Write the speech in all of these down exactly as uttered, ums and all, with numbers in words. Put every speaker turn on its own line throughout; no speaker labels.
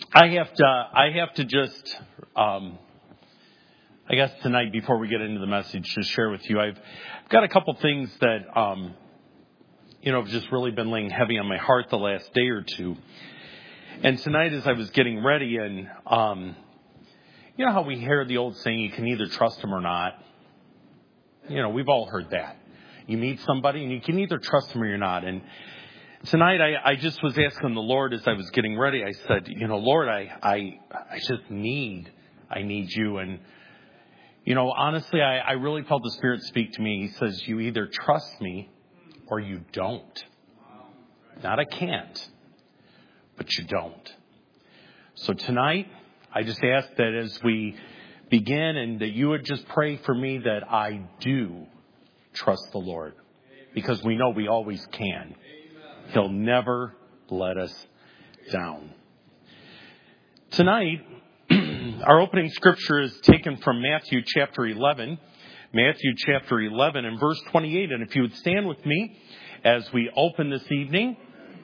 I have to, I have to just, um, I guess tonight before we get into the message, just share with you. I've got a couple things that, um, you know, have just really been laying heavy on my heart the last day or two. And tonight, as I was getting ready, and um, you know how we hear the old saying, you can either trust them or not. You know, we've all heard that. You meet somebody and you can either trust them or you're not. And tonight, I, I just was asking the Lord as I was getting ready. I said, you know, Lord, I, I, I just need, I need you. And, you know, honestly, I, I really felt the Spirit speak to me. He says, you either trust me or you don't. Not I can't, but you don't. So tonight, I just ask that as we begin and that you would just pray for me that I do trust the Lord. Because we know we always can. He'll never let us down. Tonight, our opening scripture is taken from Matthew chapter eleven. Matthew chapter eleven and verse twenty-eight. And if you would stand with me as we open this evening.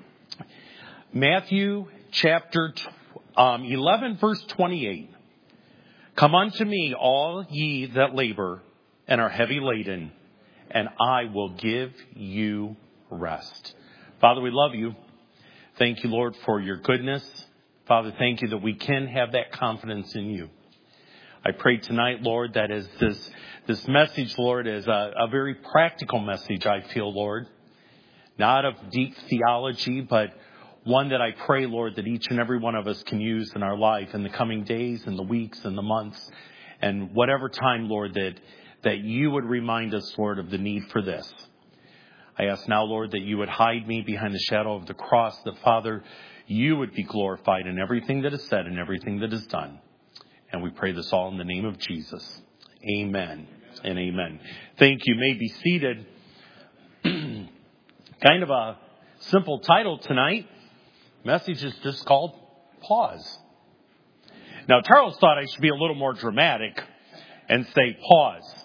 Matthew chapter um, eleven verse twenty-eight. Come unto me, all ye that labor and are heavy laden, and I will give you rest. Father, we love you. Thank you, Lord, for your goodness. Father, thank you that we can have that confidence in you. I pray tonight, Lord, that as this, this message, Lord, is a, a very practical message, I feel, Lord. Not of deep theology, but one that I pray, Lord, that each and every one of us can use in our life in the coming days and the weeks and the months. And whatever time, Lord, that, that you would remind us, Lord, of the need for this. I ask now, Lord, that you would hide me behind the shadow of the cross, that, Father, you would be glorified in everything that is said and everything that is done. And we pray this all in the name of Jesus. Amen and amen. Thank you. You may be seated. Kind of a simple title tonight. Message is just called Pause. Now, Charles thought I should be a little more dramatic and say pause.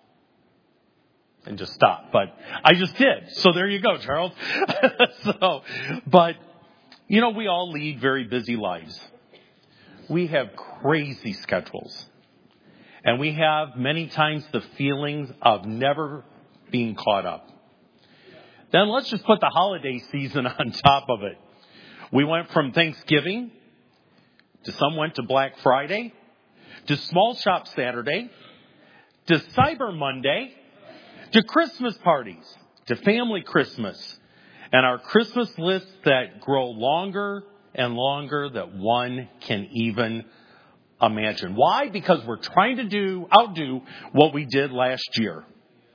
And just stop. But I just did. So there you go, Charles. so, but, you know, we all lead very busy lives. We have crazy schedules. And we have many times the feelings of never being caught up. Then let's just put the holiday season on top of it. We went from Thanksgiving to some went to Black Friday to Small Shop Saturday to Cyber Monday to Christmas parties, to family Christmas, and our Christmas lists that grow longer and longer that one can even imagine. Why? Because we're trying to do outdo what we did last year.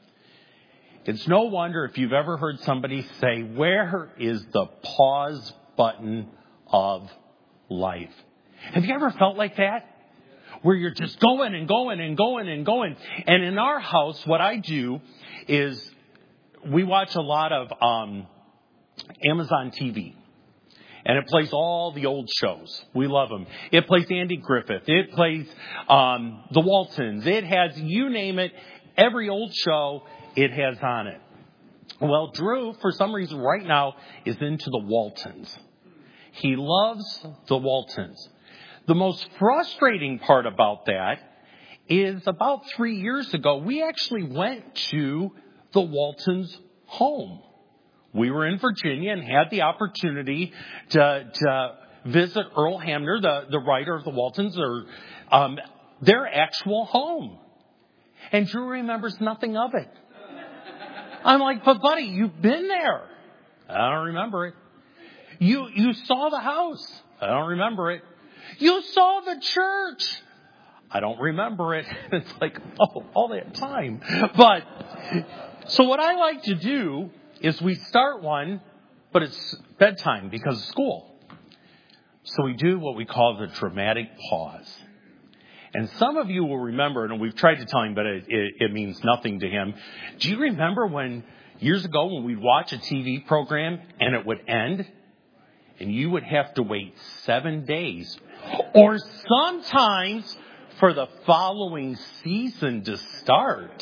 It's no wonder if you've ever heard somebody say, where is the pause button of life? Have you ever felt like that? Where you're just going and going and going and going. And in our house, what I do is we watch a lot of um, Amazon T V. And it plays all the old shows. We love them. It plays Andy Griffith. It plays um, The Waltons. It has, you name it, every old show it has on it. Well, Drew, for some reason right now, is into The Waltons. He loves The Waltons. The most frustrating part about that is about three years ago, we actually went to the Waltons' home. We were in Virginia and had the opportunity to, to visit Earl Hamner, the, the writer of the Waltons, or um, their actual home. And Drew remembers nothing of it. I'm like, but buddy, you've been there. I don't remember it. You you saw the house. I don't remember it. You saw the church. I don't remember it. It's like, oh, all that time. But, so what I like to do is we start one, but it's bedtime because of school. So we do what we call the dramatic pause. And some of you will remember, and we've tried to tell him, but it, it, it means nothing to him. Do you remember when, years ago, when we'd watch a T V program and it would end? And you would have to wait seven days. Or sometimes for the following season to start.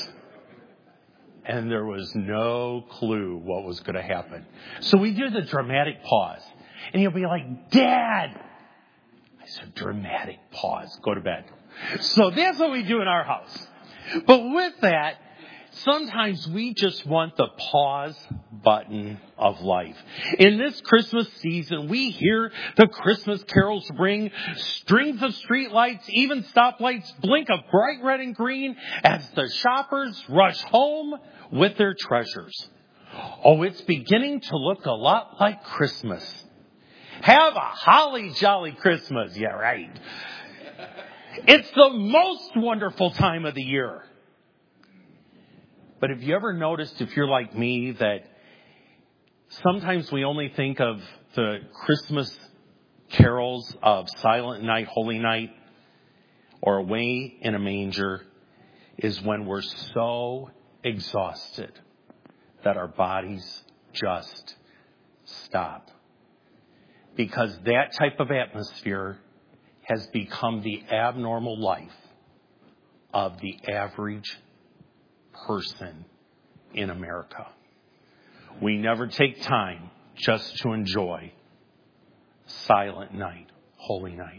And there was no clue what was going to happen. So we do the dramatic pause. And you'll be like, Dad, I It's a dramatic pause. Go to bed. So that's what we do in our house. But with that, sometimes we just want the pause button of life. In this Christmas season, we hear the Christmas carols ring, strings of streetlights, even stoplights blink of bright red and green as the shoppers rush home with their treasures. Oh, it's beginning to look a lot like Christmas. Have a holly jolly Christmas. Yeah, right. It's the most wonderful time of the year. But have you ever noticed, if you're like me, that sometimes we only think of the Christmas carols of Silent Night, Holy Night, or Away in a Manger is when we're so exhausted that our bodies just stop. Because that type of atmosphere has become the abnormal life of the average person in America. We never take time just to enjoy Silent Night, Holy Night,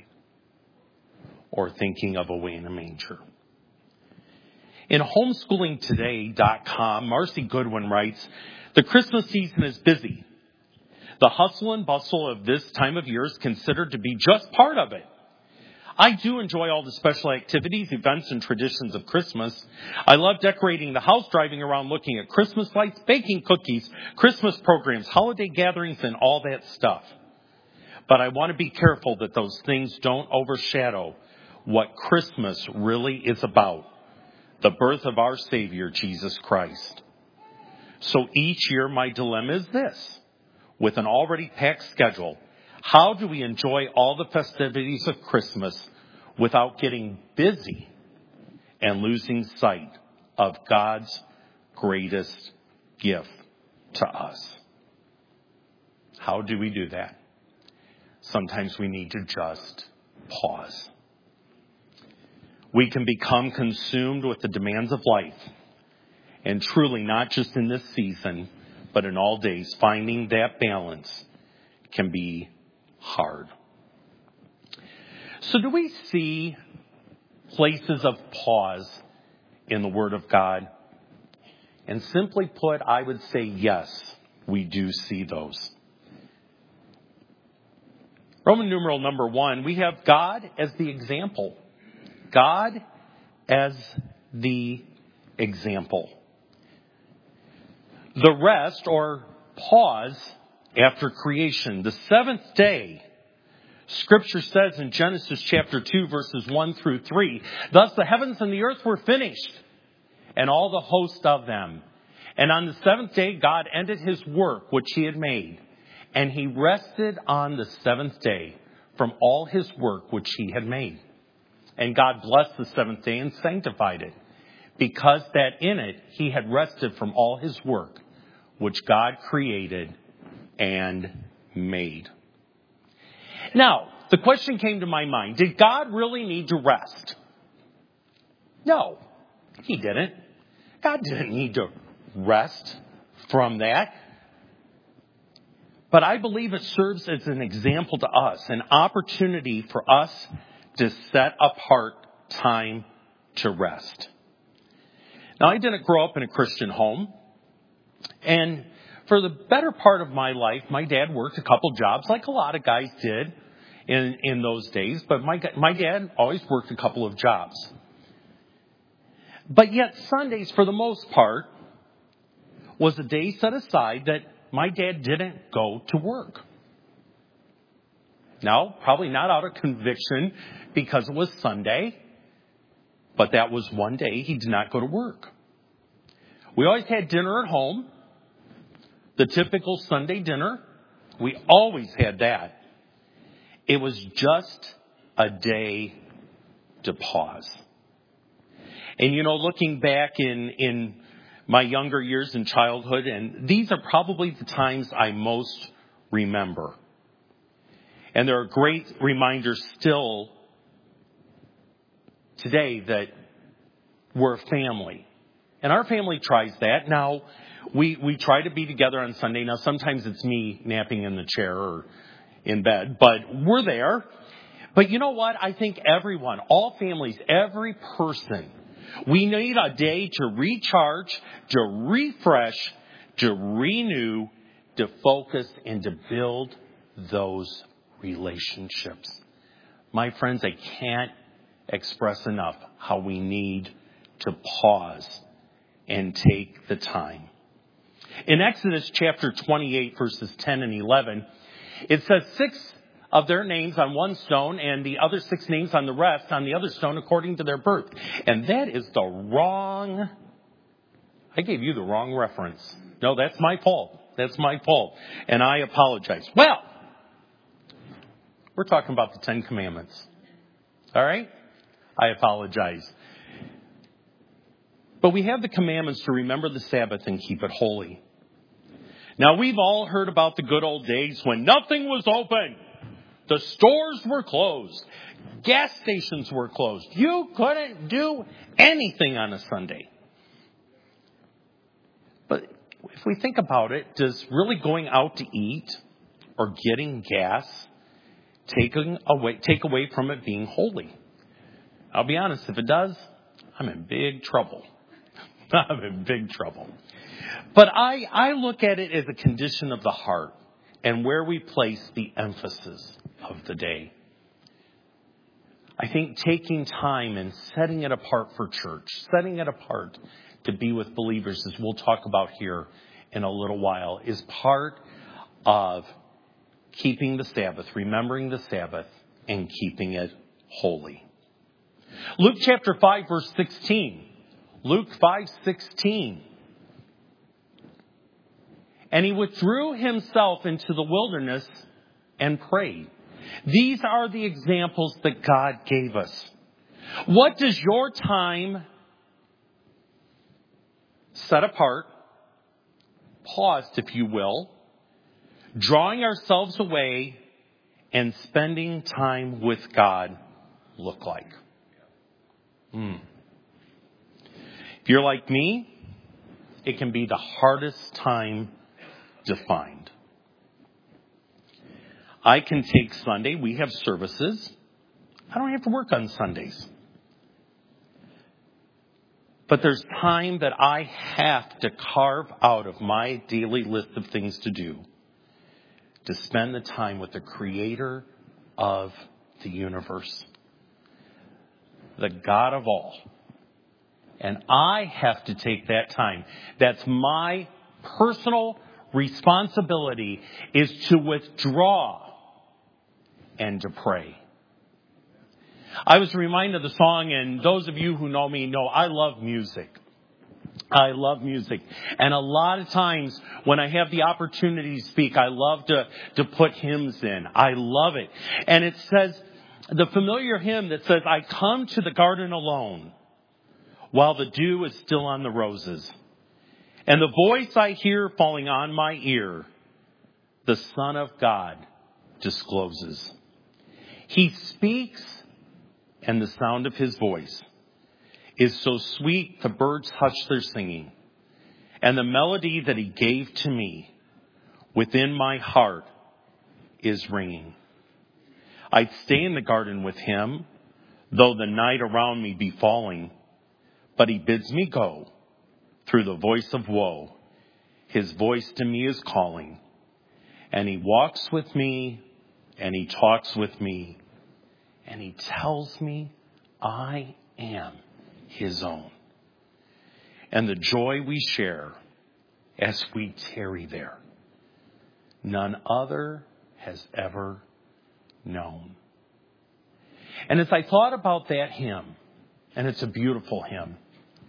or thinking of Away in a Manger. In homeschoolling today dot com, Marcy Goodwin writes, the Christmas season is busy. The hustle and bustle of this time of year is considered to be just part of it. I do enjoy all the special activities, events, and traditions of Christmas. I love decorating the house, driving around looking at Christmas lights, baking cookies, Christmas programs, holiday gatherings, and all that stuff. But I want to be careful that those things don't overshadow what Christmas really is about, the birth of our Savior, Jesus Christ. So each year my dilemma is this. With an already packed schedule, how do we enjoy all the festivities of Christmas without getting busy and losing sight of God's greatest gift to us? How do we do that? Sometimes we need to just pause. We can become consumed with the demands of life, and truly not just in this season, but in all days, finding that balance can be hard. So do we see places of pause in the Word of God? And simply put, I would say yes, we do see those. Roman numeral number one, we have God as the example. God as the example. The rest, or pause, after creation. The seventh day, Scripture says in Genesis chapter two, verses one through three, thus the heavens and the earth were finished, and all the host of them. And on the seventh day, God ended his work which he had made, and he rested on the seventh day from all his work which he had made. And God blessed the seventh day and sanctified it, because that in it he had rested from all his work which God created and made. Now, the question came to my mind, did God really need to rest? No, he didn't. God didn't need to rest from that. But I believe it serves as an example to us, an opportunity for us to set apart time to rest. Now, I didn't grow up in a Christian home. And for the better part of my life, my dad worked a couple jobs like a lot of guys did in, in those days. But my, my dad always worked a couple of jobs. But yet Sundays, for the most part, was a day set aside that my dad didn't go to work. Now, probably not out of conviction because it was Sunday, but that was one day he did not go to work. We always had dinner at home, the typical Sunday dinner. We always had that. It was just a day to pause. And, you know, looking back in, in my younger years in childhood, and these are probably the times I most remember. And there are great reminders still today that we're a family. And our family tries that. Now, we, we try to be together on Sunday. Now, sometimes it's me napping in the chair or in bed, but we're there. But you know what? I think everyone, all families, every person, we need a day to recharge, to refresh, to renew, to focus, and to build those relationships. My friends, I can't express enough how we need to pause and take the time. In Exodus chapter twenty-eight, verses ten and eleven, it says six of their names on one stone and the other six names on the rest on the other stone according to their birth. And that is the wrong, I gave you the wrong reference. No, that's my fault. That's my fault. And I apologize. Well, we're talking about the Ten Commandments. All right? I apologize. But we have the commandments to remember the Sabbath and keep it holy. Now, we've all heard about the good old days when nothing was open. The stores were closed. Gas stations were closed. You couldn't do anything on a Sunday. But if we think about it, does really going out to eat or getting gas taking away, take away from it being holy? I'll be honest, if it does, I'm in big trouble. I'm in big trouble. But I, I look at it as a condition of the heart and where we place the emphasis of the day. I think taking time and setting it apart for church, setting it apart to be with believers, as we'll talk about here in a little while, is part of keeping the Sabbath, remembering the Sabbath, and keeping it holy. Luke chapter five, verse sixteen. Luke five sixteen. And he withdrew himself into the wilderness and prayed. These are the examples that God gave us. What does your time set apart, paused if you will, drawing ourselves away and spending time with God look like? Hmm. If you're like me, it can be the hardest time to find. I can take Sunday. We have services. I don't have to work on Sundays. But there's time that I have to carve out of my daily list of things to do to spend the time with the Creator of the universe, the God of all. And I have to take that time. That's my personal responsibility, is to withdraw and to pray. I was reminded of the song, and those of you who know me know I love music. I love music. And a lot of times when I have the opportunity to speak, I love to, to put hymns in. I love it. And it says, the familiar hymn that says, I come to the garden alone while the dew is still on the roses. And the voice I hear falling on my ear, the Son of God discloses. He speaks, and the sound of his voice is so sweet the birds hush their singing. And the melody that he gave to me within my heart is ringing. I'd stay in the garden with him, though the night around me be falling. But he bids me go through the voice of woe. His voice to me is calling. And he walks with me, and he talks with me, and he tells me I am his own. And the joy we share as we tarry there, none other has ever known. And as I thought about that hymn, and it's a beautiful hymn,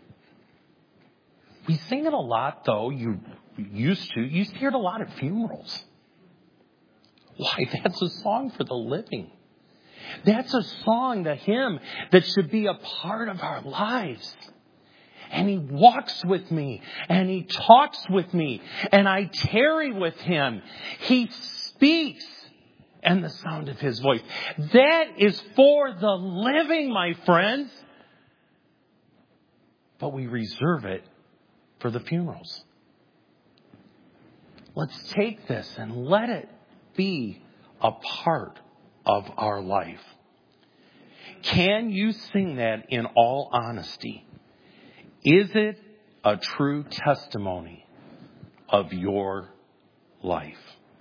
we sing it a lot, though. You used to. You used to hear it a lot at funerals. Why? That's a song for the living. That's a song, the hymn, that should be a part of our lives. And he walks with me, and he talks with me, and I tarry with him. He speaks, and the sound of his voice. That is for the living, my friends. But we reserve it for the funerals. Let's take this and let it be a part of our life. can you sing that in all honesty? Is it a true testimony of your life?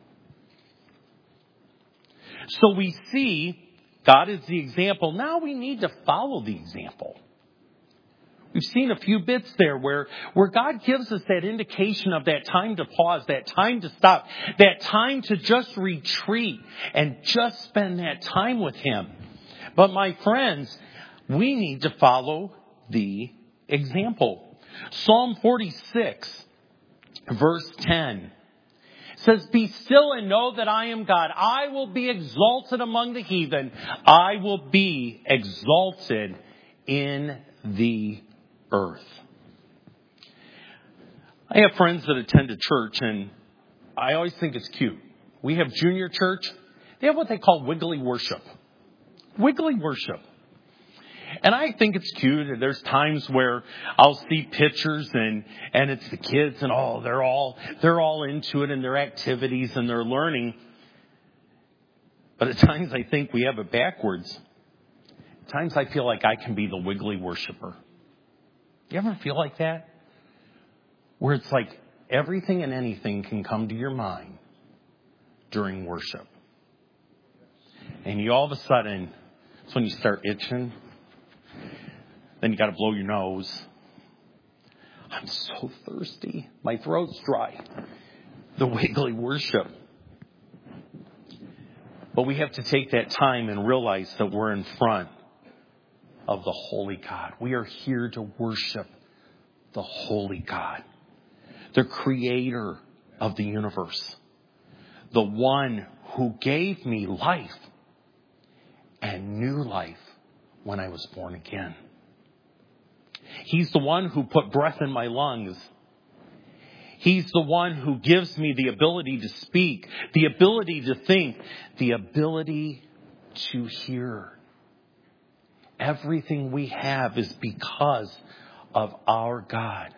So we see God is the example. Now we need to follow the example. We've seen a few bits there where, where God gives us that indication of that time to pause, that time to stop, that time to just retreat and just spend that time with Him. But my friends, we need to follow the example. Psalm forty-six, verse ten says, "Be still and know that I am God. I will be exalted among the heathen. I will be exalted in the earth." I have friends that attend a church, and I always think it's cute. We have junior church. They have what they call wiggly worship. Wiggly worship. And I think it's cute. There's times where I'll see pictures and, and it's the kids and oh, they're all, they're all into it and their activities and their learning. But at times I think we have it backwards. At times I feel like I can be the wiggly worshiper. You ever feel like that? Where it's like everything and anything can come to your mind during worship. And you all of a sudden, it's when you start itching. Then you got to blow your nose. I'm so thirsty. My throat's dry. The wiggly worship. But we have to take that time and realize that we're in front of the holy God. We are here to worship the holy God, the creator of the universe, the one who gave me life and new life when I was born again. He's the one who put breath in my lungs. He's the one who gives me the ability to speak, the ability to think, the ability to hear. Everything we have is because of our God.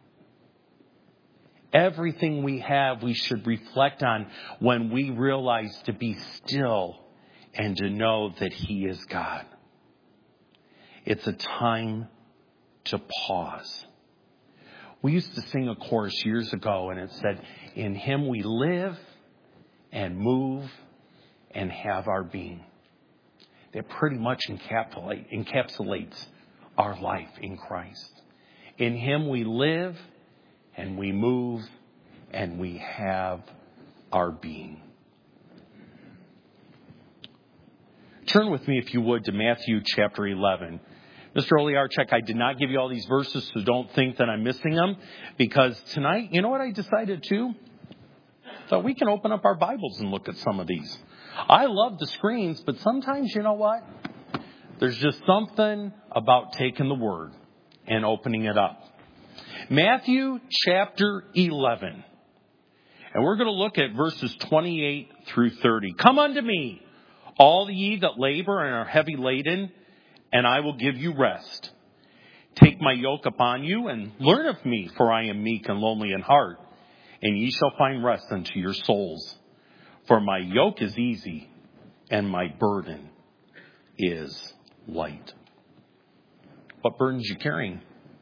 Everything we have, we should reflect on when we realize to be still and to know that He is God. It's a time to pause. We used to sing a chorus years ago and it said, "In Him we live and move and have our being." That pretty much encapsulate, encapsulates our life in Christ. In Him we live and we move and we have our being. Turn with me, if you would, to Matthew chapter eleven. Mister Oliarchek, I did not give you all these verses, so don't think that I'm missing them. Because tonight, you know what I decided to? Thought we can open up our Bibles and look at some of these. I love the screens, but sometimes, you know what? There's just something about taking the Word and opening it up. Matthew chapter eleven. And we're going to look at verses twenty-eight through thirty. "Come unto me, all ye that labor and are heavy laden, and I will give you rest. Take my yoke upon you and learn of me, for I am meek and lowly in heart, and ye shall find rest unto your souls. For my yoke is easy and my burden is light." What burdens you carrying?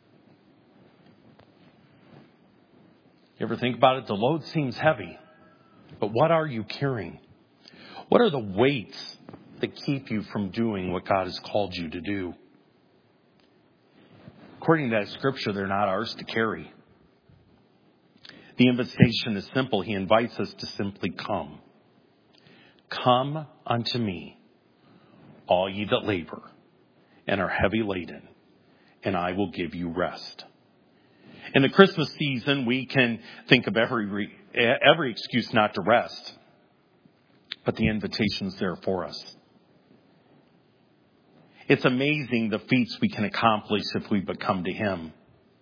You ever think about it? The load seems heavy, but what are you carrying? What are the weights that keep you from doing what God has called you to do? According to that scripture, they're not ours to carry. The invitation is simple. He invites us to simply come. "Come unto me, all ye that labor and are heavy laden, and I will give you rest." In the Christmas season, we can think of every every excuse not to rest, but the invitation's there for us. It's amazing the feats we can accomplish if we but come to Him.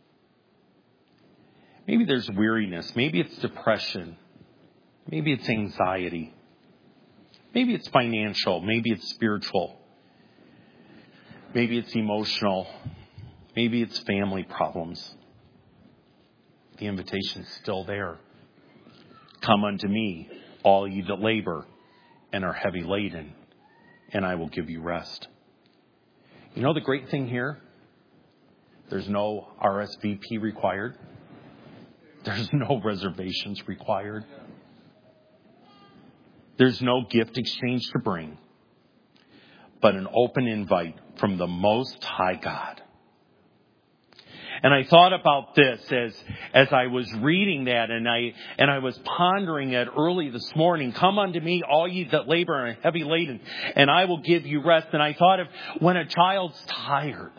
Maybe there's weariness. Maybe it's depression. Maybe it's anxiety. Maybe it's financial. Maybe it's spiritual. Maybe it's emotional. Maybe it's family problems. The invitation's still there. "Come unto me, all ye that labor and are heavy laden, and I will give you rest." You know the great thing here? There's no R S V P required. There's no reservations required. There's no gift exchange to bring, but an open invite from the Most High God. And I thought about this as, as I was reading that, and I, and I was pondering it early this morning. Come unto me, all ye that labor and are heavy laden, and I will give you rest. And I thought of when a child's tired,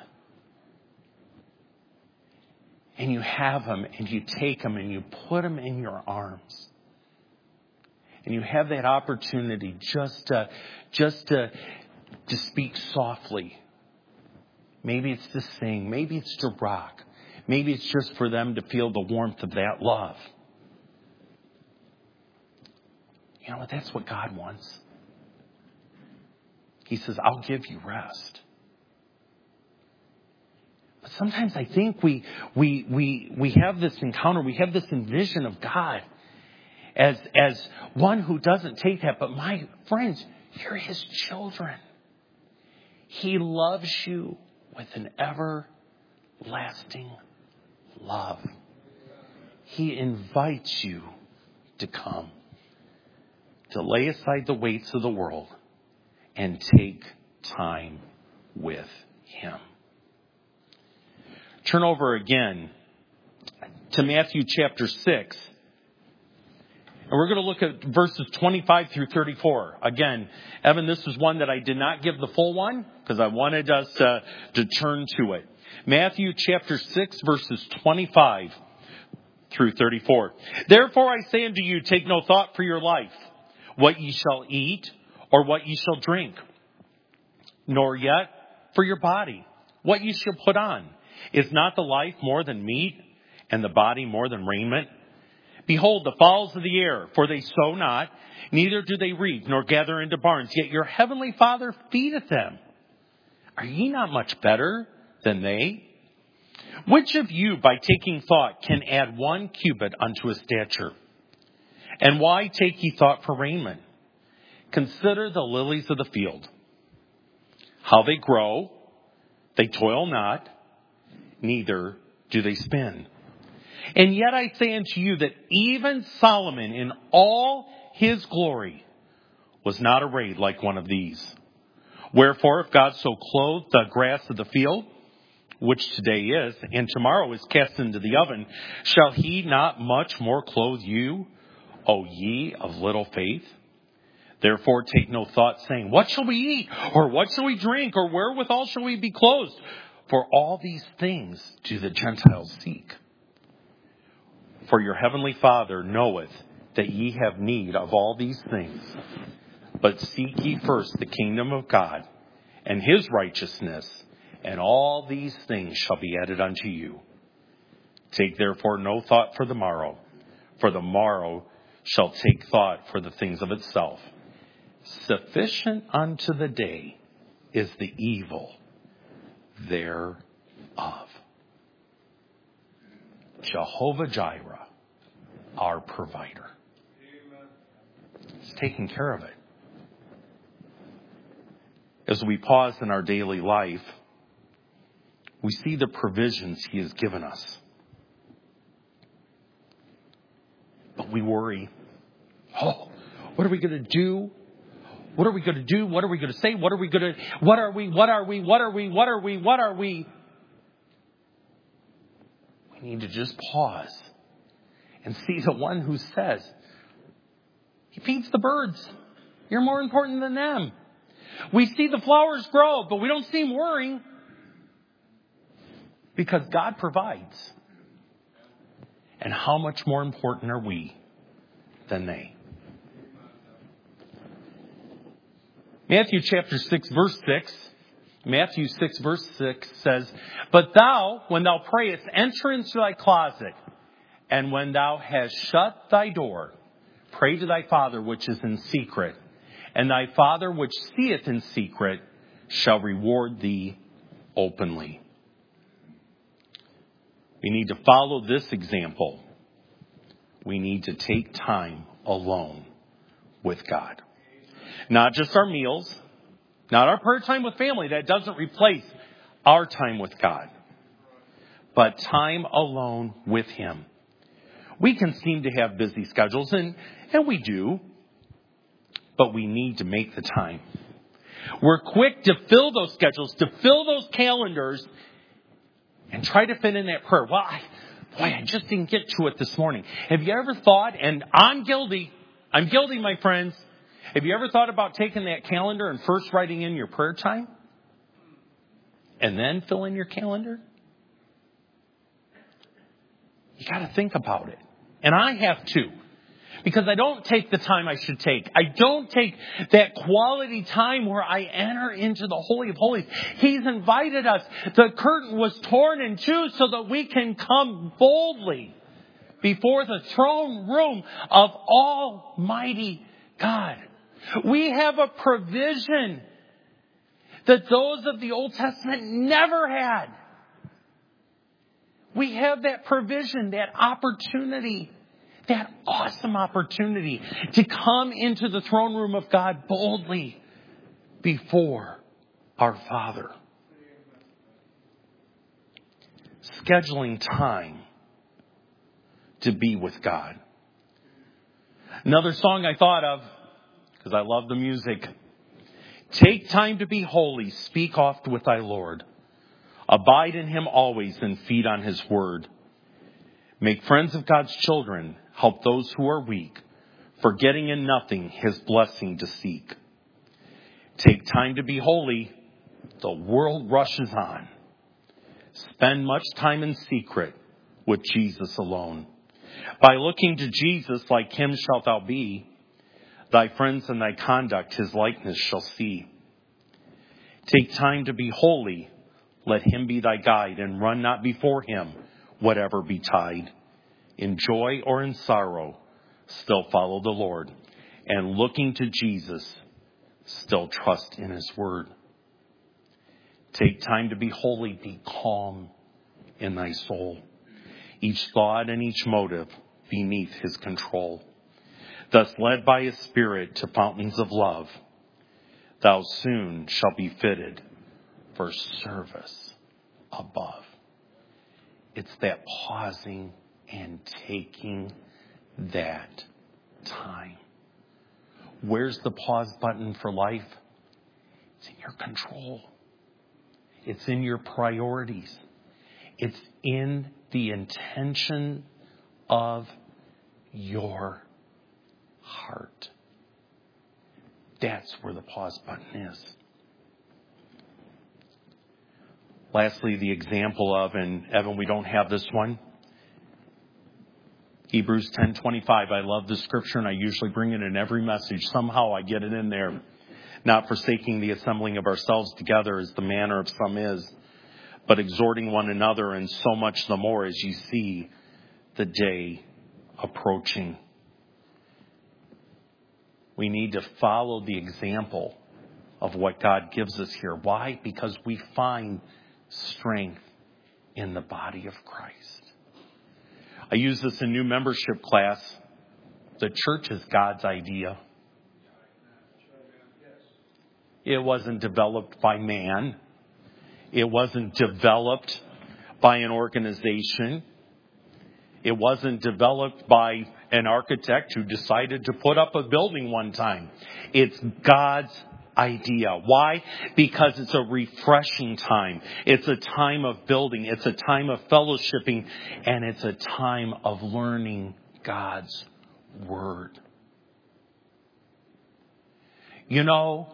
and you have him, and you take him, and you put him in your arms. And you have that opportunity just to, just to, to speak softly. Maybe it's to sing. Maybe it's to rock. Maybe it's just for them to feel the warmth of that love. You know what? That's what God wants. He says, I'll give you rest. But sometimes I think we, we, we, we have this encounter. We have this envision of God as, as one who doesn't take that. But my friends, you're his children. He loves you with an everlasting love. He invites you to come, to lay aside the weights of the world and take time with him. Turn over again to Matthew chapter six. And we're going to look at verses twenty-five through thirty-four. Again, Evan, this is one that I did not give the full one because I wanted us uh, to turn to it. Matthew chapter six, verses twenty-five through thirty-four. Therefore I say unto you, take no thought for your life, what ye shall eat or what ye shall drink, nor yet for your body, what ye shall put on. Is not the life more than meat, and the body more than raiment? Behold, the fowls of the air, for they sow not, neither do they reap, nor gather into barns, yet your heavenly Father feedeth them. Are ye not much better than they? Which of you, by taking thought, can add one cubit unto his stature? And why take ye thought for raiment? Consider the lilies of the field, how they grow, they toil not, neither do they spin. And yet I say unto you that even Solomon in all his glory was not arrayed like one of these. Wherefore, if God so clothed the grass of the field, which today is, and tomorrow is cast into the oven, shall he not much more clothe you, O ye of little faith? Therefore take no thought, saying, what shall we eat? Or what shall we drink? Or wherewithal shall we be clothed? For all these things do the Gentiles seek. For your heavenly Father knoweth that ye have need of all these things. But seek ye first the kingdom of God and his righteousness, and all these things shall be added unto you. Take therefore no thought for the morrow, for the morrow shall take thought for the things of itself. Sufficient unto the day is the evil thereof. Jehovah Jireh, our provider. He's taking care of it. As we pause in our daily life, we see the provisions he has given us. But we worry. Oh, what are we going to do? What are we going to do? What are we going to say? What are we going to, what are we, what are we, what are we, what are we, what are we? We need to just pause and see the one who says, he feeds the birds. You're more important than them. We see the flowers grow, but we don't see him worrying because God provides. And how much more important are we than they? Matthew chapter six, verse six. Matthew six, verse six says, but thou, when thou prayest, enter into thy closet, and when thou hast shut thy door, pray to thy Father which is in secret, and thy Father which seeth in secret shall reward thee openly. We need to follow this example. We need to take time alone with God. Not just our meals, not our prayer time with family. That doesn't replace our time with God, but time alone with Him. We can seem to have busy schedules, and, and we do, but we need to make the time. We're quick to fill those schedules, to fill those calendars, and try to fit in that prayer. Well, I, boy, I just didn't get to it this morning. Have you ever thought, and I'm guilty, I'm guilty, my friends. Have you ever thought about taking that calendar and first writing in your prayer time? And then fill in your calendar? You got to think about it. And I have to. Because I don't take the time I should take. I don't take that quality time where I enter into the Holy of Holies. He's invited us. The curtain was torn in two so that we can come boldly before the throne room of Almighty God. We have a provision that those of the Old Testament never had. We have that provision, that opportunity. That awesome opportunity to come into the throne room of God boldly before our Father. Scheduling time to be with God. Another song I thought of, because I love the music. Take time to be holy, speak oft with thy Lord. Abide in Him always and feed on His word. Make friends of God's children. Help those who are weak, forgetting in nothing His blessing to seek. Take time to be holy. The world rushes on. Spend much time in secret with Jesus alone. By looking to Jesus, like Him shalt thou be. Thy friends and thy conduct His likeness shall see. Take time to be holy. Let Him be thy guide, and run not before Him, whatever betide. In joy or in sorrow, still follow the Lord. And looking to Jesus, still trust in His word. Take time to be holy, be calm in thy soul. Each thought and each motive beneath His control. Thus led by His Spirit to fountains of love, thou soon shalt be fitted for service above. It's that pausing and taking that time. Where's the pause button for life? It's in your control. It's in your priorities. It's in the intention of your heart. That's where the pause button is. Lastly, the example of, and Evan, we don't have this one, Hebrews ten twenty-five. I love the scripture, and I usually bring it in every message. Somehow I get it in there. Not forsaking the assembling of ourselves together as the manner of some is, but exhorting one another, and so much the more as you see the day approaching. We need to follow the example of what God gives us here. Why? Because we find strength in the body of Christ. I use this in new membership class. The church is God's idea. It wasn't developed by man. It wasn't developed by an organization. It wasn't developed by an architect who decided to put up a building one time. It's God's idea. Why? Because it's a refreshing time. It's a time of building. It's a time of fellowshipping. And it's a time of learning God's word. You know,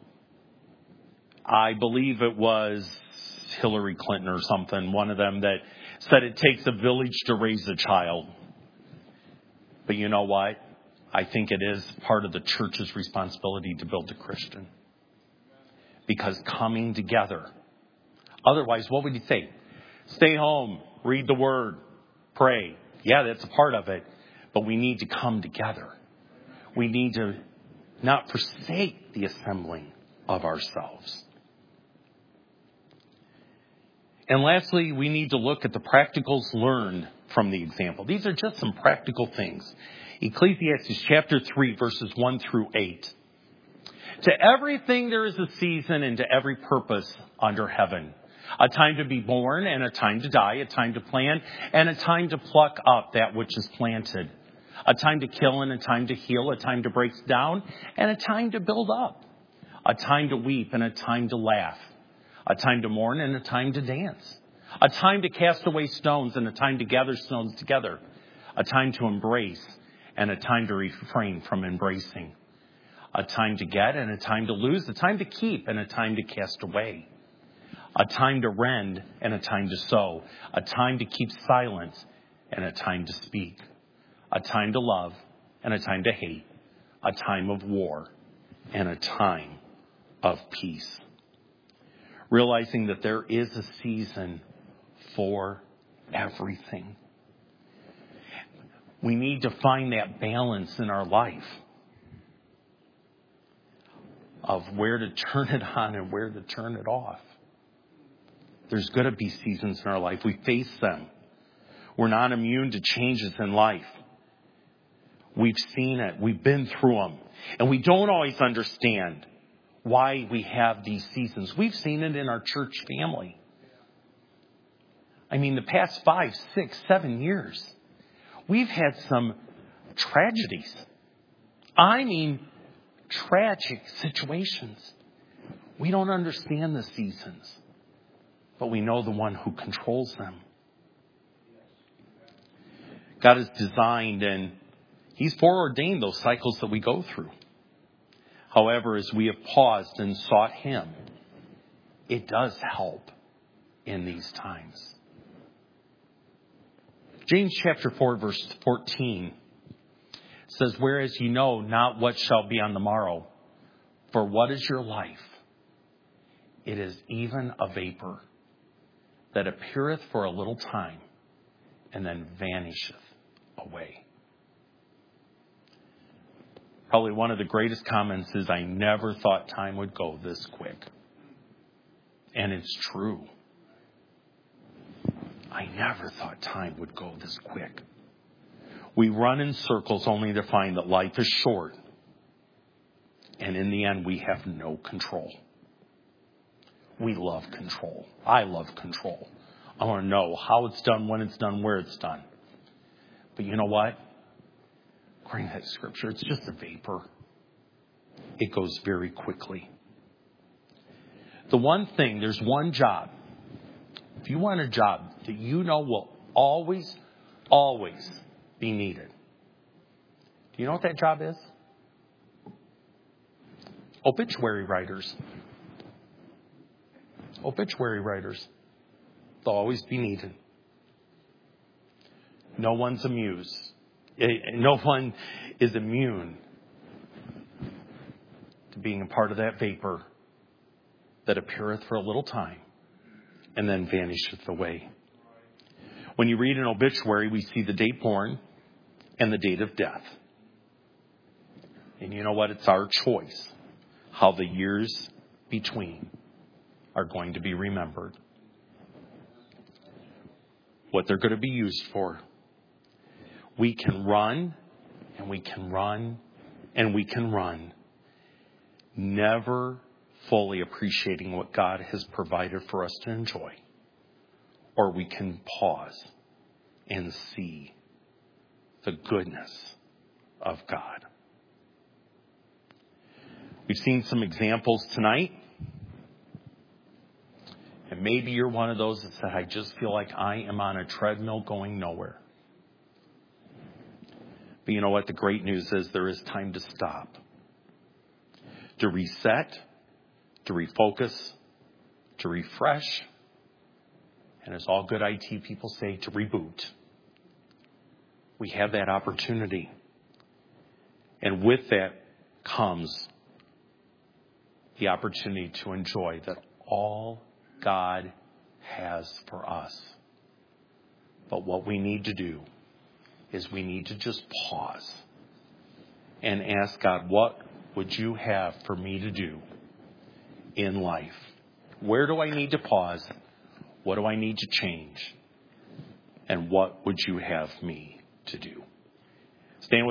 I believe it was Hillary Clinton or something, one of them, that said it takes a village to raise a child. But you know what? I think it is part of the church's responsibility to build a Christian. Because coming together. Otherwise, what would you say? Stay home, read the word, pray. Yeah, that's a part of it. But we need to come together. We need to not forsake the assembling of ourselves. And lastly, we need to look at the practicals learned from the example. These are just some practical things. Ecclesiastes chapter three, verses one through eight. To everything there is a season, and to every purpose under heaven. A time to be born and a time to die, a time to plant and a time to pluck up that which is planted. A time to kill and a time to heal, a time to break down and a time to build up. A time to weep and a time to laugh. A time to mourn and a time to dance. A time to cast away stones and a time to gather stones together. A time to embrace and a time to refrain from embracing. A time to get and a time to lose. A time to keep and a time to cast away. A time to rend and a time to sow. A time to keep silent and a time to speak. A time to love and a time to hate. A time of war and a time of peace. Realizing that there is a season for everything. We need to find that balance in our life of where to turn it on and where to turn it off. There's going to be seasons in our life. We face them. We're not immune to changes in life. We've seen it. We've been through them. And we don't always understand why we have these seasons. We've seen it in our church family. I mean, the past five, six, seven years, we've had some tragedies. I mean, tragic situations. We don't understand the seasons, but we know the one who controls them. God has designed and He's foreordained those cycles that we go through. However, as we have paused and sought Him, it does help in these times. James chapter four, verse fourteen says, whereas you know not what shall be on the morrow, for what is your life? It is even a vapor that appeareth for a little time and then vanisheth away. Probably one of the greatest comments is, I never thought time would go this quick. And it's true. I never thought time would go this quick. We run in circles only to find that life is short. And in the end, we have no control. We love control. I love control. I want to know how it's done, when it's done, where it's done. But you know what? According to that scripture, it's just a vapor. It goes very quickly. The one thing, there's one job. If you want a job that you know will always, always be needed. Do you know what that job is? Obituary writers. Obituary writers. They'll always be needed. No one's amused. No one is immune to being a part of that vapor that appeareth for a little time and then vanisheth away. When you read an obituary, we see the date born and the date of death. And you know what? It's our choice how the years between are going to be remembered. What they're going to be used for. We can run and we can run and we can run, never fully appreciating what God has provided for us to enjoy. Or we can pause and see the goodness of God. We've seen some examples tonight. And maybe you're one of those that said, I just feel like I am on a treadmill going nowhere. But you know what? The great news is there is time to stop, to reset, to refocus, to refresh, and as all good I T people say, to reboot. We have that opportunity. And with that comes the opportunity to enjoy that all God has for us. But what we need to do is we need to just pause and ask God, what would you have for me to do in life? Where do I need to pause? What do I need to change? And what would you have me to do? Stand with